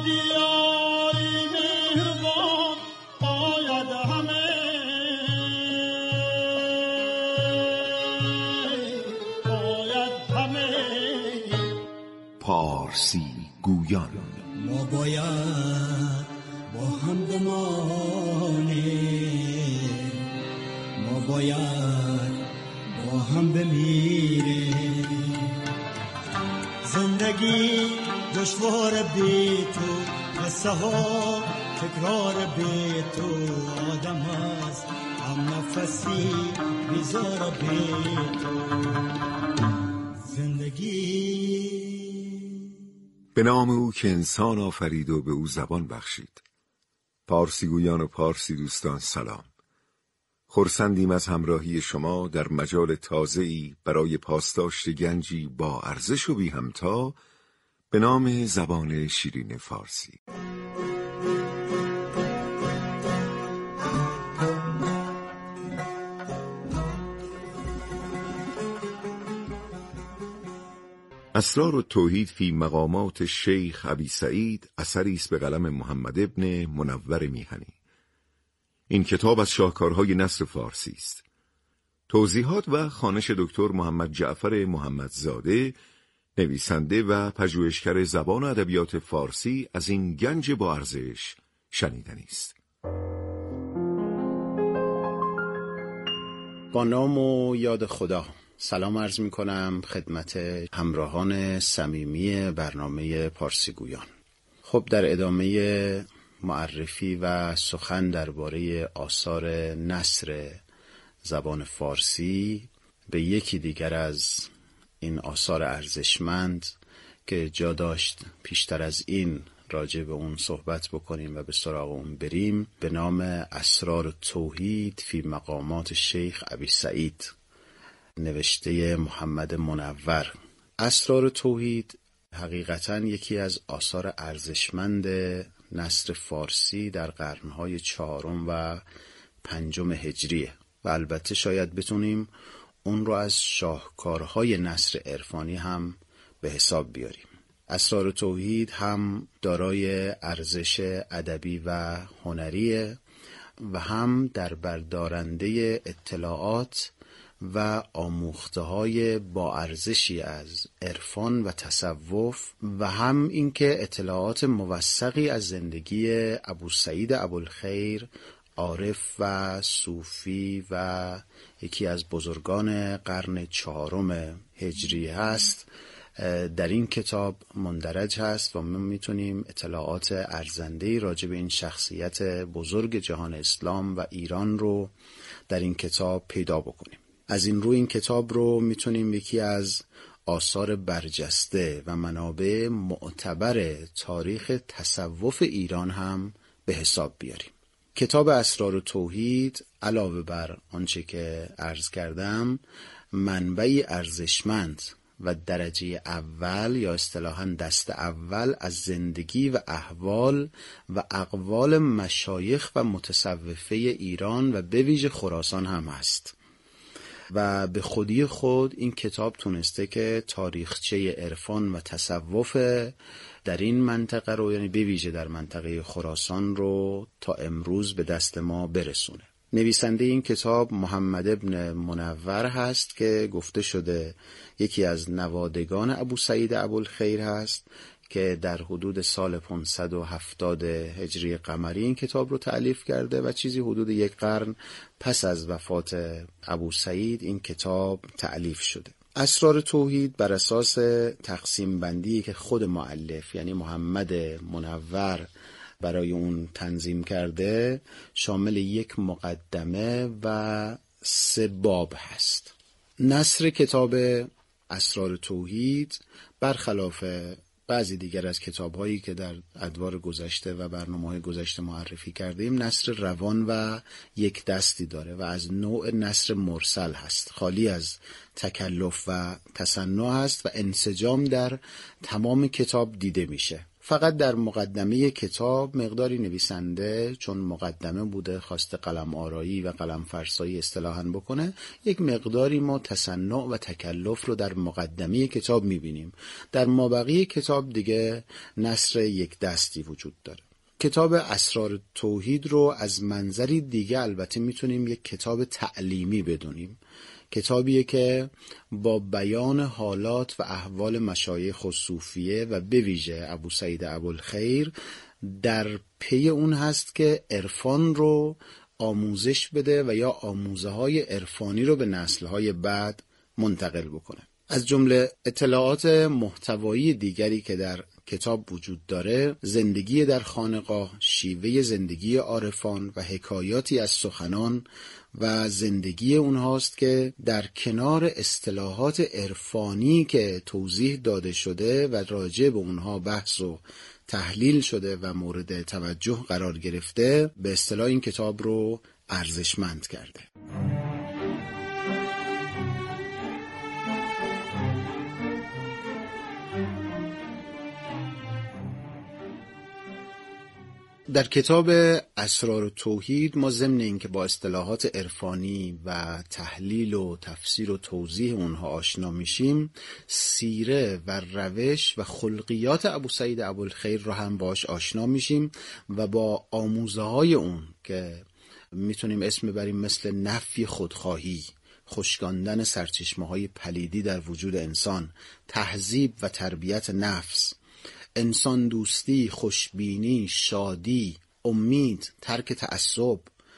دیاری مهربان باید همه پارسی گویان. ما باید با هم بمانیم، ما باید با هم بمیریم. زندگی دشوار بی تو، قصه ها تکرار بی تو، آدم هست هم نفسی بیزار بی تو. زندگی به نام او که انسان آفرید و به او زبان بخشید. پارسی گویان و پارسی دوستان سلام. خرسندیم از همراهی شما در مجال تازه‌ای برای پاسداشت گنجی با ارزش و بی همتا به نام زبان شیرین فارسی. اسرار التوحید فی مقامات شیخ ابی سعید اثری است به قلم محمد ابن منور میهنی. این کتاب از شاهکارهای نثر فارسی است. توضیحات و خوانش دکتر محمد جعفر محمدزاده، نویسنده و پژوهشگر زبان و ادبیات فارسی، از این گنج با ارزش شنیدنی است. با نام و یاد خدا سلام عرض می کنم خدمت همراهان صمیمی برنامه پارسی گویان. خب در ادامه معرفی و سخن درباره آثار نثر زبان فارسی به یکی دیگر از این آثار ارزشمند که جا داشت پیشتر از این راجع به اون صحبت بکنیم و به سراغ اون بریم، به نام اسرار التوحید فی مقامات شیخ ابی سعید، نوشته محمد منور. اسرار توحید حقیقتاً یکی از آثار ارزشمند نثر فارسی در قرنهای 4 و 5 هجریه و البته شاید بتونیم اون رو از شاهکارهای نثر عرفانی هم به حساب بیاریم. اسرار توحید هم دارای ارزش ادبی و هنریه و هم در بردارنده اطلاعات و آموخته‌های با ارزشی از عرفان و تصوف و هم اینکه اطلاعات موثقی از زندگی ابوسعید ابوالخیر، عارف و صوفی و یکی از بزرگان قرن 4 هجری هست در این کتاب مندرج هست و ما میتونیم اطلاعات ارزنده‌ای راجع به این شخصیت بزرگ جهان اسلام و ایران رو در این کتاب پیدا بکنیم. از این رو این کتاب رو میتونیم یکی از آثار برجسته و منابع معتبر تاریخ تصوف ایران هم به حساب بیاریم. کتاب اسرار توحید علاوه بر آنچه که عرض کردم منبعی ارزشمند و درجه اول یا اصطلاحاً دست اول از زندگی و احوال و اقوال مشایخ و متصوفه ایران و به ویژه خراسان هم است و به خودی خود این کتاب تونسته که تاریخچه عرفان و تصوف در این منطقه رو، یعنی به ویژه در منطقه خراسان رو تا امروز به دست ما برسونه. نویسنده این کتاب محمد ابن منور هست که گفته شده یکی از نوادگان ابوسعید ابوالخیر هست که در حدود سال 570 هجری قمری این کتاب رو تألیف کرده و چیزی حدود 1 قرن پس از وفات ابوسعید این کتاب تألیف شده. اسرار توحید بر اساس تقسیم بندی که خود مؤلف یعنی محمد منور برای اون تنظیم کرده شامل 1 مقدمه و 3 باب هست. نثر کتاب اسرار توحید برخلاف بعضی دیگر از کتاب‌هایی که در ادوار گذشته و برنامه‌های گذشته معرفی کردیم نثر روان و 1 دستی داره و از نوع نثر مرسل هست، خالی از تکلف و تصنع هست و انسجام در تمام کتاب دیده میشه. فقط در مقدمه کتاب مقداری نویسنده چون مقدمه بوده خواسته قلم آرایی و قلم فرسایی اصطلاحاً بکنه، یک مقداری ما تصنع و تکلف رو در مقدمه کتاب میبینیم. در مابقی کتاب دیگه نثر یک دستی وجود داره. کتاب اسرار توحید رو از منظری دیگه البته میتونیم یک کتاب تعلیمی بدونیم. کتابیه که با بیان حالات و احوال مشایخ و صوفیه و به ویژه ابو سعید ابوالخیر در پی اون هست که عرفان رو آموزش بده و یا آموزه های عرفانی رو به نسل‌های بعد منتقل بکنه. از جمله اطلاعات محتوایی دیگری که در کتاب وجود داره، زندگی در خانقاه، شیوه زندگی عارفان و حکایاتی از سخنان و زندگی اونهاست که در کنار اصطلاحات عرفانی که توضیح داده شده و راجع به اونها بحث و تحلیل شده و مورد توجه قرار گرفته، به اصطلاح این کتاب رو ارزشمند کرده. در کتاب اسرار توحید ما ضمن اینکه با اصطلاحات عرفانی و تحلیل و تفسیر و توضیح اونها آشنا میشیم، سیره و روش و خلقیات ابو سعید ابوالخیر رو هم باش آشنا میشیم و با آموزه های اون که میتونیم اسم ببریم مثل نفی خودخواهی، خشکاندن سرچشمه های پلیدی در وجود انسان، تهذیب و تربیت نفس، انسان دوستی، خوشبینی، شادی، امید، ترک تعصب،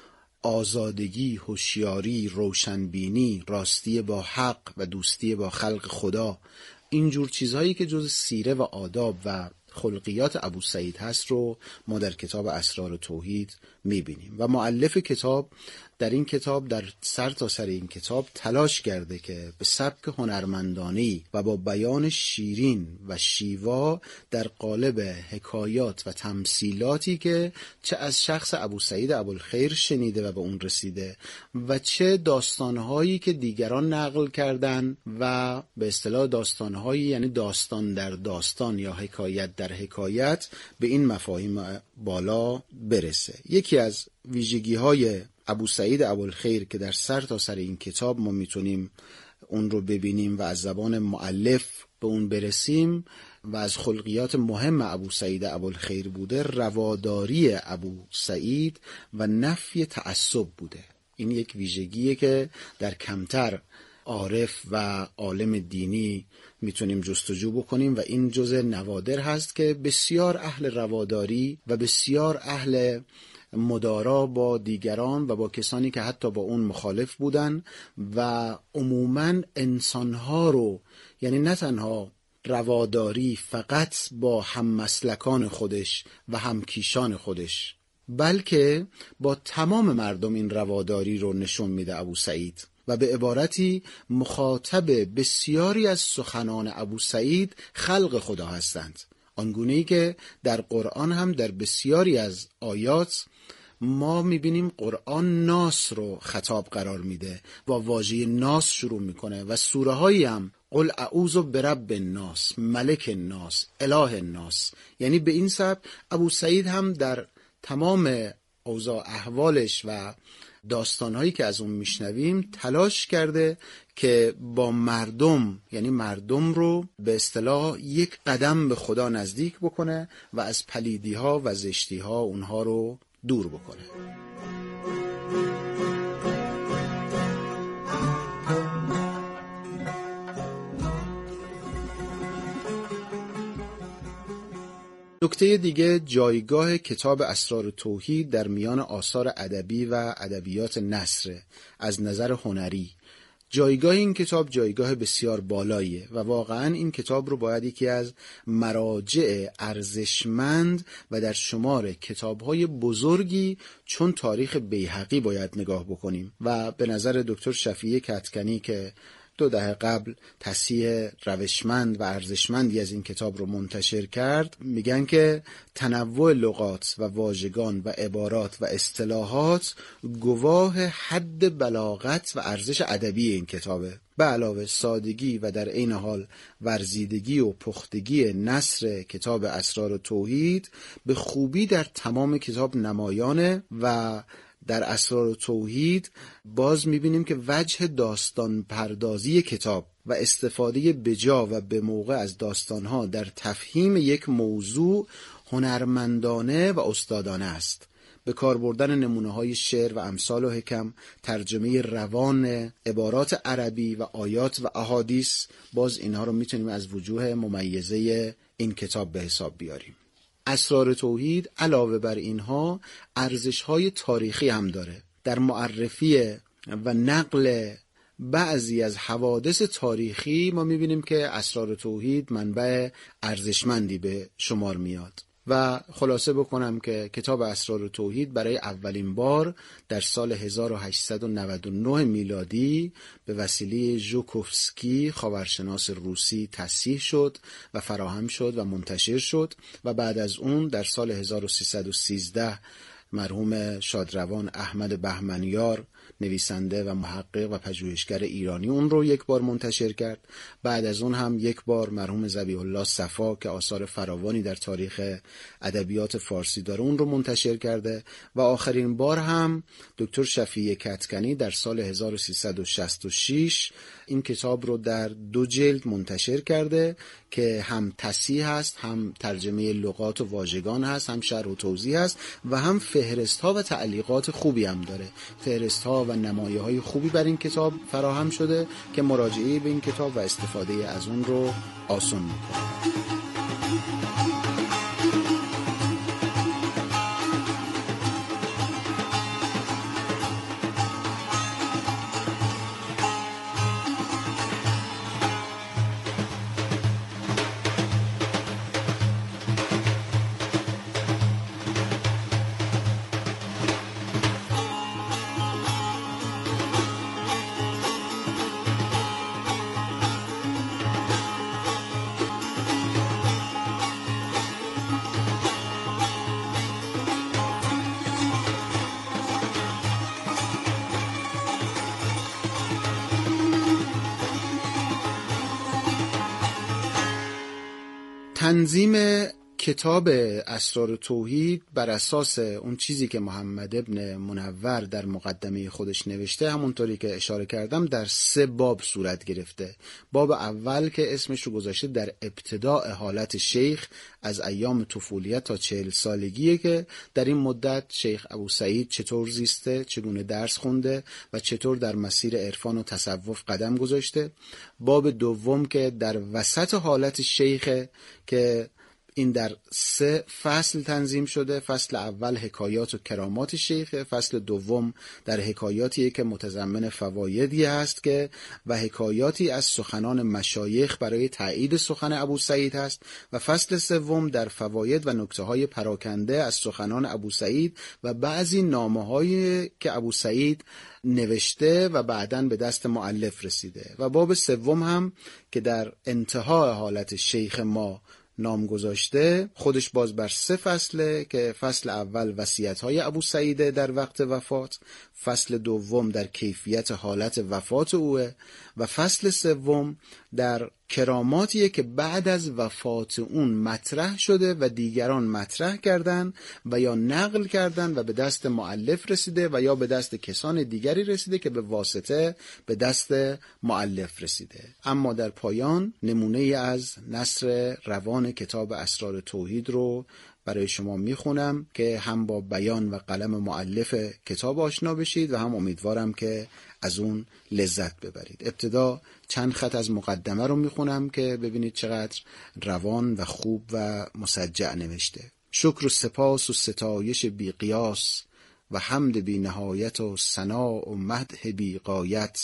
آزادگی، هوشیاری، روشنبینی، راستی با حق و دوستی با خلق خدا، اینجور چیزهایی که جز سیره و آداب و خلقیات ابو سعید هست رو ما در کتاب اسرار توحید میبینیم و مؤلف کتاب در این کتاب در سر تا سر این کتاب تلاش کرده که به سبک هنرمندانه‌ای و با بیان شیرین و شیوا در قالب حکایات و تمثیلاتی که چه از شخص ابو سعید ابوالخیر شنیده و به اون رسیده و چه داستانهایی که دیگران نقل کردن و به اصطلاح داستانهایی یعنی داستان در داستان یا حکایت در حکایت به این مفاهیم بالا برسه. یکی از ویژگی‌های ابو سعید ابوالخیر که در سر تا سر این کتاب ما میتونیم اون رو ببینیم و از زبان مؤلف به اون برسیم و از خلقیات مهم ابو سعید ابوالخیر بوده، رواداری ابو سعید و نفی تعصب بوده. این یک ویژگیه که در کمتر عارف و عالم دینی میتونیم جستجو بکنیم و این جزء نوادر هست که بسیار اهل رواداری و بسیار اهل مدارا با دیگران و با کسانی که حتی با اون مخالف بودن و عموماً انسانها رو، یعنی نه تنها رواداری فقط با هم مسلکان خودش و همکیشان خودش، بلکه با تمام مردم این رواداری رو نشون میده ابو سعید و به عبارتی مخاطب بسیاری از سخنان ابو سعید خلق خدا هستند، آنگونه‌ای که در قرآن هم در بسیاری از آیات ما میبینیم قرآن ناس رو خطاب قرار میده، با واژه ناس شروع میکنه و سوره هایی هم قل اعوذ برب الناس، ملک الناس، اله الناس، یعنی به این سبب ابو سعید هم در تمام اوضاع احوالش و داستانهایی که از اون میشنویم تلاش کرده که با مردم، یعنی مردم رو به اصطلاح یک قدم به خدا نزدیک بکنه و از پلیدی ها و زشتی ها اونها رو دور بکنه. نکته دیگه جایگاه کتاب اسرار توحید در میان آثار ادبی و ادبیات نثر از نظر هنری. جایگاه این کتاب جایگاه بسیار بالاییه و واقعا این کتاب رو باید یکی از مراجع ارزشمند و در شمار کتاب‌های بزرگی چون تاریخ بیهقی باید نگاه بکنیم و به نظر دکتر شفیع کدکنی که 2 دهه قبل تصحیح روشمند و ارزشمندی از این کتاب رو منتشر کرد، میگن که تنوع لغات و واژگان و عبارات و اصطلاحات گواه حد بلاغت و ارزش ادبی این کتابه. به علاوه سادگی و در عین حال ورزیدگی و پختگی نثر کتاب اسرار توحید به خوبی در تمام کتاب نمایانه و در اسرار توحید باز میبینیم که وجه داستان پردازی کتاب و استفاده بجا و به موقع از داستانها در تفهیم یک موضوع هنرمندانه و استادانه است. به کار بردن نمونه‌های شعر و امثال و حکم، ترجمه روان عبارات عربی و آیات و احادیث، باز اینها رو میتونیم از وجوه ممیزه این کتاب به حساب بیاریم. اسرار توحید علاوه بر اینها ارزش‌های تاریخی هم داره. در معرفی و نقل بعضی از حوادث تاریخی ما میبینیم که اسرار توحید منبع ارزشمندی به شمار میاد. و خلاصه بکنم که کتاب اسرار توحید برای اولین بار در سال 1899 میلادی به وسیله ژوکوفسکی خاورشناس روسی تصحیح شد و فراهم شد و منتشر شد و بعد از اون در سال 1313 مرحوم شادروان احمد بهمنیار نویسنده و محقق و پژوهشگر ایرانی اون رو یک بار منتشر کرد. بعد از اون هم یک بار مرحوم ذبیح الله صفا که آثار فراوانی در تاریخ ادبیات فارسی داره اون رو منتشر کرده و آخرین بار هم دکتر شفیع کدکنی در سال 1366 این کتاب رو در 2 جلد منتشر کرده که هم تصحیح هست، هم ترجمه لغات و واژگان هست، هم شرح و توضیح هست و هم فهرست‌ها و تعلیقات خوبی هم داره. فهرست‌ها و نمایه‌های خوبی بر این کتاب فراهم شده که مراجعه به این کتاب و استفاده از اون رو آسان می‌کنه. تنظیم کتاب اسرار توحید بر اساس اون چیزی که محمد ابن منور در مقدمه خودش نوشته، همونطوری که اشاره کردم در 3 باب صورت گرفته. باب اول که اسمش رو گذاشته در ابتداء حالت شیخ از ایام طفولیت تا 40 سالگیه که در این مدت شیخ ابو سعید چطور زیسته، چگونه درس خونده و چطور در مسیر عرفان و تصوف قدم گذاشته. باب دوم که در وسط حالت شیخه که این در 3 فصل تنظیم شده. فصل اول حکایات و کرامات شیخه، فصل دوم در حکایاتیه که متضمن فوایدی هست که و حکایاتی از سخنان مشایخ برای تایید سخن ابو سعید هست و فصل سوم در فواید و نکته‌های پراکنده از سخنان ابو سعید و بعضی نامه‌هایی که ابو سعید نوشته و بعداً به دست مؤلف رسیده. و باب سوم هم که در انتهای حالت شیخ ما نام گذاشته، خودش باز بر 3 فصله که فصل اول وصیت‌های ابو سعید در وقت وفات، فصل دوم در کیفیت حالت وفات اوه و فصل سوم در کراماتیه که بعد از وفات اون مطرح شده و دیگران مطرح کردن و یا نقل کردن و به دست مؤلف رسیده و یا به دست کسان دیگری رسیده که به واسطه به دست مؤلف رسیده. اما در پایان نمونه از نثر روان کتاب اسرار توحید رو برای شما میخونم که هم با بیان و قلم مؤلف کتاب آشنا بشید و هم امیدوارم که از اون لذت ببرید. ابتدا چند خط از مقدمه رو میخونم که ببینید چقدر روان و خوب و مسجع نوشته. شکر و سپاس و ستایش بی قیاس و حمد بی نهایت و ثنا و مدح بی غایت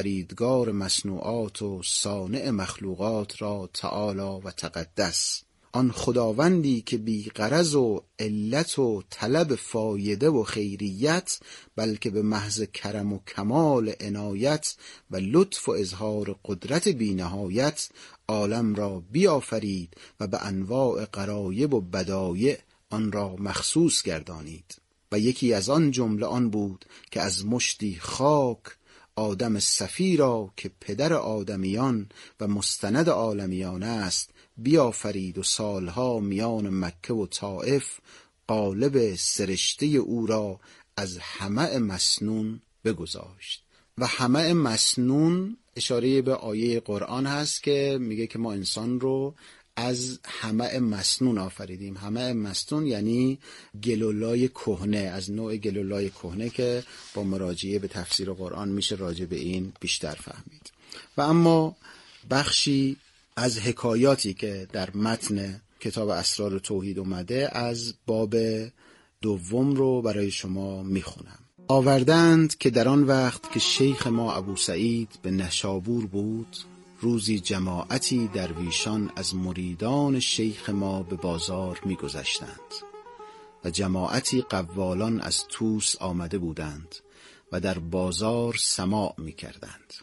آفریدگار مصنوعات و صانع مخلوقات را تعالی و تقدس. آن خداوندی که بی غرض و علت و طلب فایده و خیریت، بلکه به محض کرم و کمال عنایت و لطف و اظهار قدرت بی نهایت عالم را بیافرید و به انواع غرایب و بدایع آن را مخصوص گردانید. و یکی از آن جمله آن بود که از مشتی خاک آدم صفی را که پدر آدمیان و مستند عالمیان است بیافرید و سالها میان مکه و طائف قالب سرشته او را از حمأ مسنون بگذاشت. و حمأ مسنون اشاره به آیه قرآن هست که میگه که ما انسان رو از حمأ مسنون آفریدیم. حمأ مسنون یعنی گلولای کهنه، از نوع گلولای کهنه که با مراجعه به تفسیر قرآن میشه راجع به این بیشتر فهمید. و اما بخشی از حکایاتی که در متن کتاب اسرار توحید اومده از باب دوم رو برای شما میخونم. آوردند که در آن وقت که شیخ ما ابو سعید به نشابور بود، روزی جماعتی درویشان از مریدان شیخ ما به بازار می‌گذشتند و جماعتی قوالان از طوس آمده بودند و در بازار سماع می‌کردند.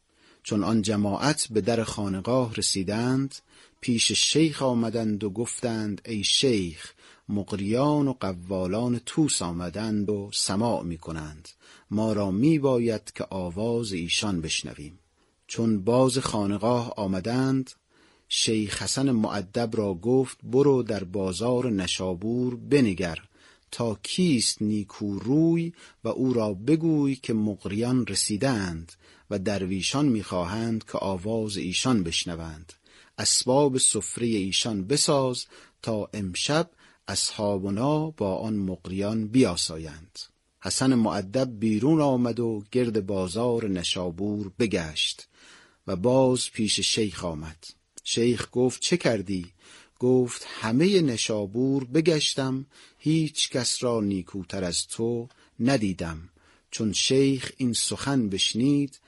چون آن جماعت به در خانقاه رسیدند، پیش شیخ آمدند و گفتند ای شیخ، مقریان و قوالان طوس آمدند و سماع می‌کنند، ما را می‌باید که آواز ایشان بشنویم. چون باز خانقاه آمدند، شیخ حسن مؤدب را گفت برو در بازار نشابور بنگر تا کیست نیکو روی و او را بگوی که مقریان رسیدند و درویشان میخواهند که آواز ایشان بشنوند. اسباب سفره ایشان بساز تا امشب اصحابنا با آن مقریان بیاسایند. حسن مؤدب بیرون آمد و گرد بازار نشابور بگشت و باز پیش شیخ آمد. شیخ گفت چه کردی؟ گفت همه نشابور بگشتم، هیچ کس را نیکوتر از تو ندیدم. چون شیخ این سخن بشنید،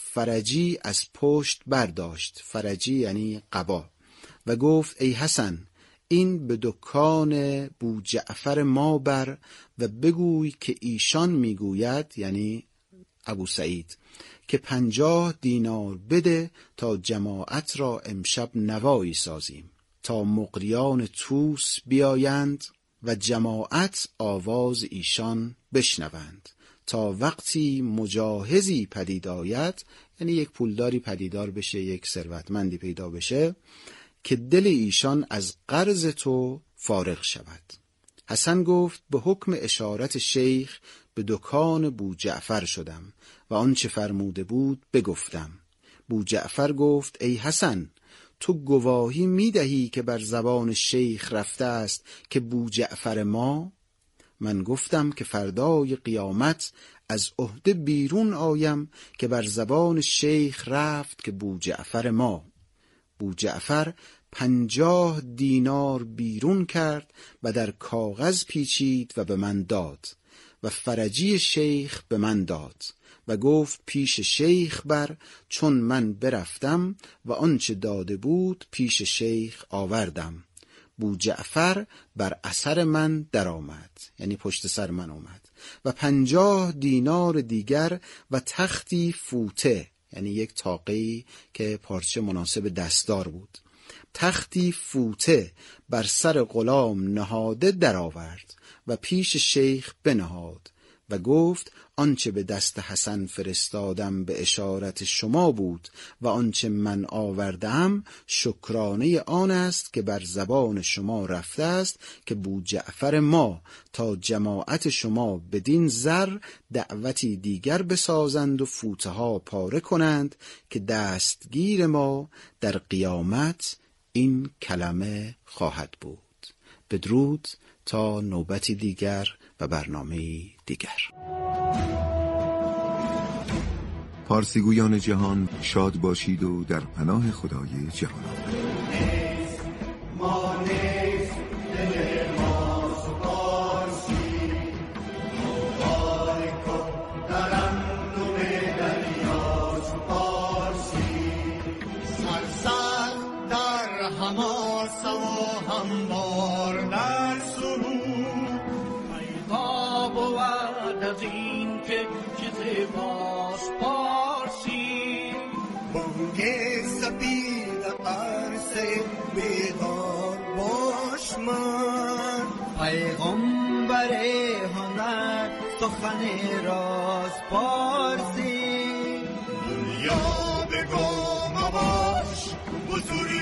فرجی از پشت برداشت، فرجی یعنی قبا، و گفت ای حسن، این به دکان بوجعفر ما بر و بگوی که ایشان میگوید، یعنی ابو سعید، که 50 دینار بده تا جماعت را امشب نوایی سازیم، تا مقریان طوس بیایند و جماعت آواز ایشان بشنوند، تا وقتی مجاهزی پدید آید، یعنی یک پولداری پدیدار بشه، یک ثروتمندی پیدا بشه که دل ایشان از قرض تو فارغ شود. حسن گفت به حکم اشارت شیخ به دکان بوجعفر شدم و آنچه فرموده بود بگفتم. بوجعفر گفت ای حسن، تو گواهی میدهی که بر زبان شیخ رفته است که بوجعفر ما؟ من گفتم که فردای قیامت از عهده بیرون آیم که بر زبان شیخ رفت که بوجعفر ما. بوجعفر 50 دینار بیرون کرد و در کاغذ پیچید و به من داد و فرجی شیخ به من داد و گفت پیش شیخ بر. چون من برفتم و آنچه داده بود پیش شیخ آوردم. بوجعفر بر اثر من در آمد، یعنی پشت سر من آمد، و 50 دینار دیگر و تختی فوته، یعنی یک طاقه‌ای که پارچه مناسب دستدار بود، تختی فوته بر سر غلام نهاده در آورد و پیش شیخ بنهاد و گفت آنچه به دست حسن فرستادم به اشارت شما بود و آنچه من آوردم شکرانه آن است که بر زبان شما رفته است که بوجعفر ما تا جماعت شما بدین زر دعوتی دیگر بسازند و فوته ها پاره کنند که دستگیر ما در قیامت این کلمه خواهد بود. بدرود تا نوبتی دیگر و برنامه‌ای دیگر. پارسیگویان جهان شاد باشید و در پناه خدای جهان در حماس و هموار در سرود پیدا بود از این که چیز باز پارسی بانگ سپید قرص بیدار باش من پیغمبر هنر سخن راز پارسی دنیا بگو مباش بزرگ